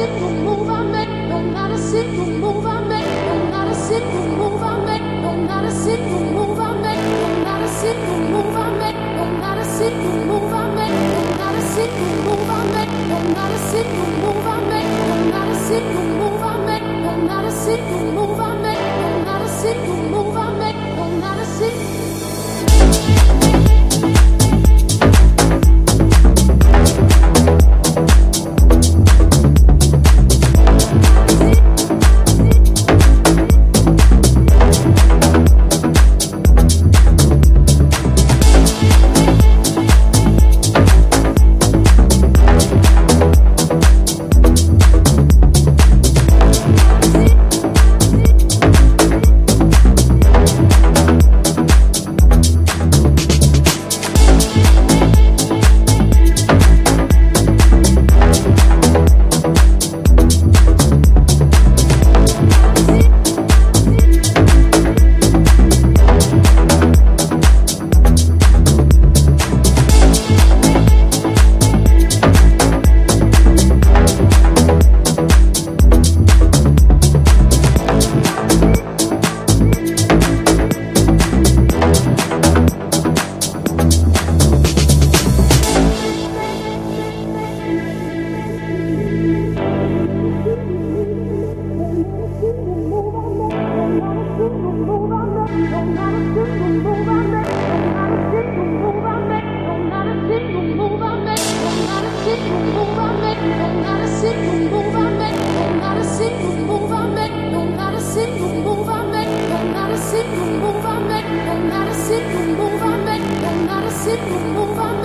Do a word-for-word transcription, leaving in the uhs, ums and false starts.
single move I make, no, not a single move I make, no, not a single move I make, no, not a single move I make, no, not a single move I make, no, not a single move I make, no, not a single move I make, no, not a single move I make, no, not a single move I make, no, not a single move I make, no, not a single move I make, no, not a single. Single move I make, no, not a single move I make, no, not a single move I make.